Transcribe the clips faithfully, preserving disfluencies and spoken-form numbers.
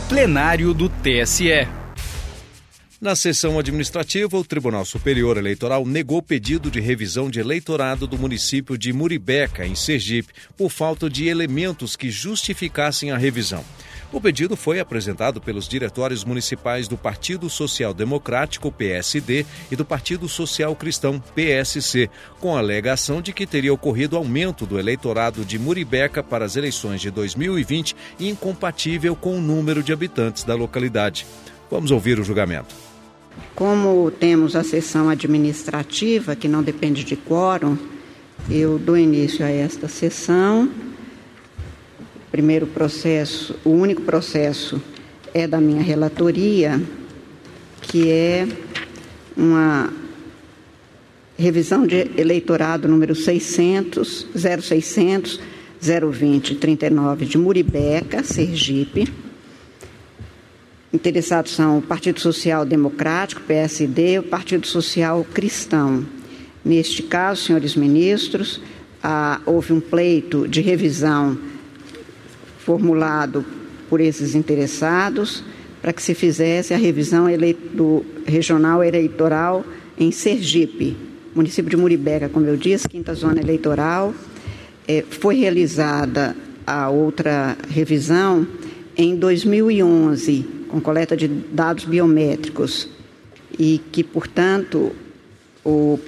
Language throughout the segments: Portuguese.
plenário do T S E. Na sessão administrativa, o Tribunal Superior Eleitoral negou pedido de revisão de eleitorado do município de Muribeca, em Sergipe, por falta de elementos que justificassem a revisão. O pedido foi apresentado pelos diretórios municipais do Partido Social Democrático, P S D, e do Partido Social Cristão, P S C, com a alegação de que teria ocorrido aumento do eleitorado de Muribeca para as eleições de dois mil e vinte, incompatível com o número de habitantes da localidade. Vamos ouvir o julgamento. Como temos a sessão administrativa, que não depende de quórum, eu dou início a esta sessão. O primeiro processo, o único processo é da minha relatoria, que é uma revisão de eleitorado número seiscentos, zero seiscentos, zero vinte, trinta e nove de Muribeca, Sergipe. Interessados são o Partido Social Democrático, P S D, e o Partido Social Cristão. Neste caso, senhores ministros, ah, houve um pleito de revisão formulado por esses interessados para que se fizesse a revisão do regional eleitoral em Sergipe, município de Muribeca, como eu disse, quinta zona eleitoral. É, foi realizada a outra revisão em dois mil e onze, com coleta de dados biométricos, e que, portanto, o,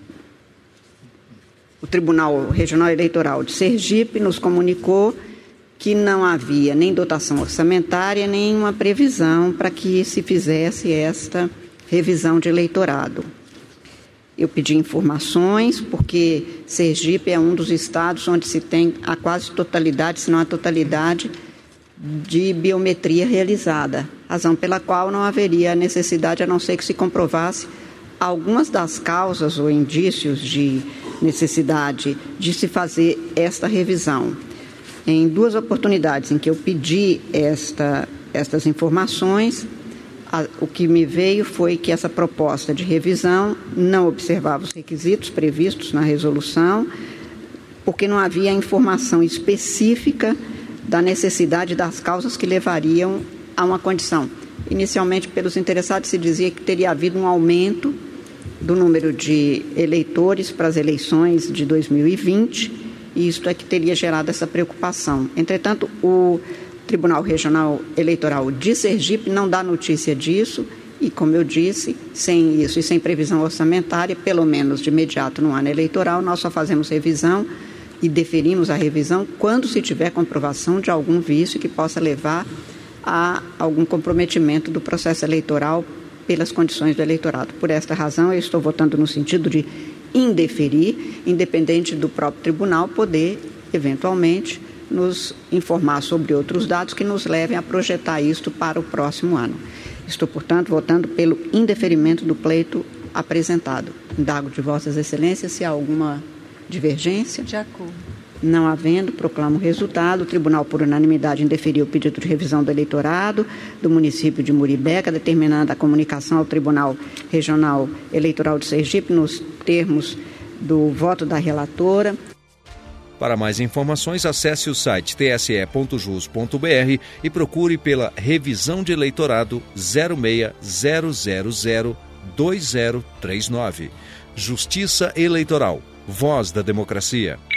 o Tribunal Regional Eleitoral de Sergipe nos comunicou que não havia nem dotação orçamentária, nem uma previsão para que se fizesse esta revisão de eleitorado. Eu pedi informações, porque Sergipe é um dos estados onde se tem a quase totalidade, se não a totalidade, de biometria realizada, razão pela qual não haveria necessidade, a não ser que se comprovasse algumas das causas ou indícios de necessidade de se fazer esta revisão. Em duas oportunidades em que eu pedi esta, estas informações, a, o que me veio foi que essa proposta de revisão não observava os requisitos previstos na resolução, porque não havia informação específica da necessidade das causas que levariam a uma condição. Inicialmente, pelos interessados, se dizia que teria havido um aumento do número de eleitores para as eleições de dois mil e vinte, e isto é que teria gerado essa preocupação. Entretanto, o Tribunal Regional Eleitoral de Sergipe não dá notícia disso e, como eu disse, sem isso e sem previsão orçamentária, pelo menos de imediato no ano eleitoral, nós só fazemos revisão e deferimos a revisão quando se tiver comprovação de algum vício que possa levar a algum comprometimento do processo eleitoral pelas condições do eleitorado. Por esta razão, eu estou votando no sentido de indeferir, independente do próprio tribunal poder, eventualmente, nos informar sobre outros dados que nos levem a projetar isto para o próximo ano. Estou, portanto, votando pelo indeferimento do pleito apresentado. Indago de Vossas Excelências se há alguma divergência. De acordo. Não havendo, proclamo o resultado. O Tribunal, por unanimidade, indeferiu o pedido de revisão do eleitorado do município de Muribeca, determinando a comunicação ao Tribunal Regional Eleitoral de Sergipe nos termos do voto da relatora. Para mais informações, acesse o site t s e ponto jus ponto b r e procure pela revisão de eleitorado zero seis zero zero zero dois zero três nove. Justiça Eleitoral. Voz da Democracia.